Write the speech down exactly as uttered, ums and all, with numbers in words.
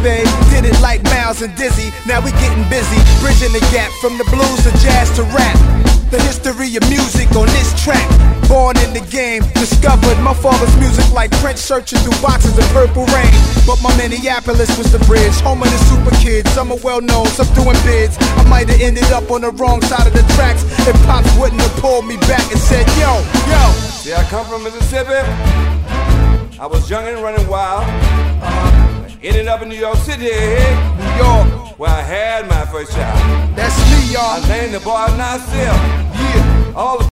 babe. Did it like Miles and Dizzy. Now we getting busy, bridging the gap from the blues to jazz to rap. The history of music on this track. Born in the game, discovered my father's music like Prince searching through boxes of Purple Rain. But my Minneapolis was the bridge, home of the super kids. Some are well known, some doing bids. I might have ended up on the wrong side of the tracks if Pops wouldn't have pulled me back and said, yo, yo. See, I come from Mississippi. I was young and running wild. Uh-huh. Ended up in New York City, New York, where I had my first child. That's me, y'all. I named the boy Nasir. Yeah. All the